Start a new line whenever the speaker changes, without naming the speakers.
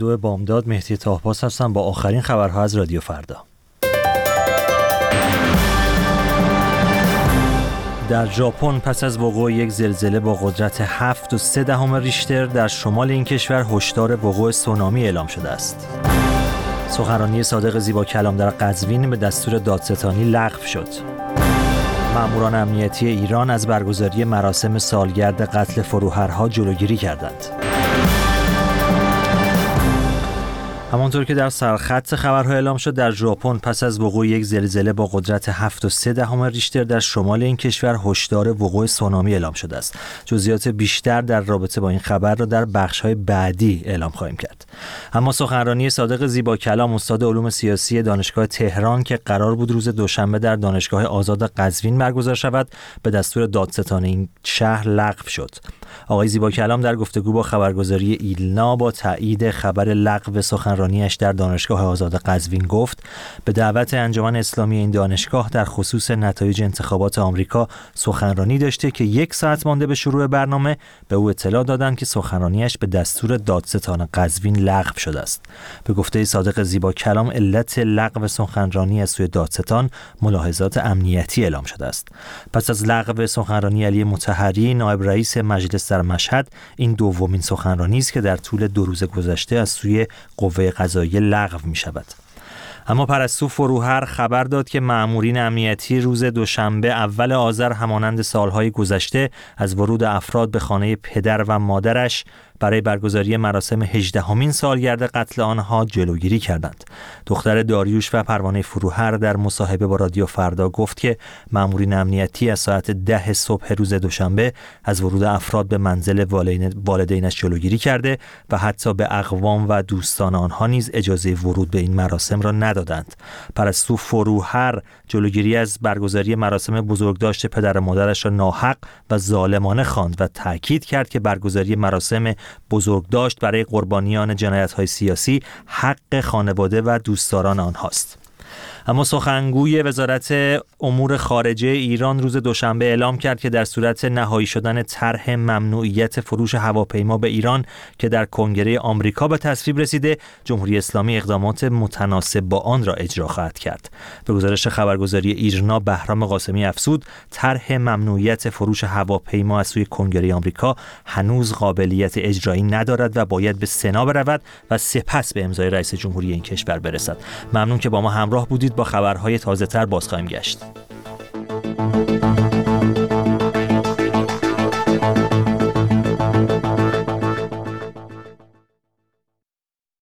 دو بامداد مهدی طاهپاس هستم با آخرین خبرها از رادیو فردا. در ژاپن پس از وقوع یک زلزله با قدرت 7.3 ریشتر در شمال این کشور هشدار وقوع سونامی اعلام شده است. سخنرانی صادق زیباکلام در قزوین به دستور دادستانی لغو شد. ماموران امنیتی ایران از برگزاری مراسم سالگرد قتل فروهرها جلوگیری کردند. همانطور که در سرخط خبرها اعلام شد، در ژاپن پس از وقوع یک زلزله با قدرت 7.3 ریشتر در شمال این کشور هشدار وقوع سونامی اعلام شده است. جزئیات بیشتر در رابطه با این خبر را در بخش‌های بعدی اعلام خواهیم کرد. اما سخنرانی صادق زیباکلام استاد علوم سیاسی دانشگاه تهران که قرار بود روز دوشنبه در دانشگاه آزاد قزوین برگزار شود، به دستور دادستان این شهر لغو شد. آقای زیباکلام در گفتگو با خبرگزاری ایلنا با تایید خبر لغو سخنرانیش در دانشگاه آزاد قزوین گفت به دعوت انجمن اسلامی این دانشگاه در خصوص نتایج انتخابات آمریکا سخنرانی داشته که 1 ساعت مانده به شروع برنامه به او اطلاع دادند که سخنرانیش به دستور دادستان قزوین لغو شده است. به گفته صادق زیباکلام علت لغو سخنرانی از سوی دادستان ملاحظات امنیتی اعلام شده است. پس از لغو سخنرانی علی مطهری نایب رئیس مجلس در مشهد، این دومین سخنرانی است که در طول 2 روز گذشته از سوی قوه قضاییه لغو می شود. اما پرستو فروهر خبر داد که مامورین امنیتی روز دوشنبه اول آذر همانند سالهای گذشته از ورود افراد به خانه پدر و مادرش برای برگزاری مراسم 18مین سالگرد قتل آنها جلوگیری کردند. دختر داریوش و پروانه فروهر در مصاحبه با رادیو فردا گفت که مامورین امنیتی از ساعت 10 صبح روز دوشنبه از ورود افراد به منزل والدینش جلوگیری کرده و حتی به اقوام و دوستان آنها نیز اجازه ورود به این مراسم را ندادند. پرستو فروهر جلوگیری از برگزاری مراسم بزرگداشت پدر و مادرش را ناحق و ظالمانه خواند و تاکید کرد که برگزاری مراسم بزرگداشت برای قربانیان جنایت‌های سیاسی حق خانواده و دوستداران آنهاست. اما سخنگوی وزارت امور خارجه ایران روز دوشنبه اعلام کرد که در صورت نهایی شدن طرح ممنوعیت فروش هواپیما به ایران که در کنگره آمریکا به تصویب رسیده، جمهوری اسلامی اقدامات متناسب با آن را اجرا خواهد کرد. به گزارش خبرگزاری ایرنا، بهرام قاسمی افزود طرح ممنوعیت فروش هواپیما از سوی کنگره آمریکا هنوز قابلیت اجرایی ندارد و باید به سنا برود و سپس به امضای رئیس جمهوری این کشور برسد. ممنون که با ما همراه بودید. با خبرهای تازه‌تر باز خواهیم گشت.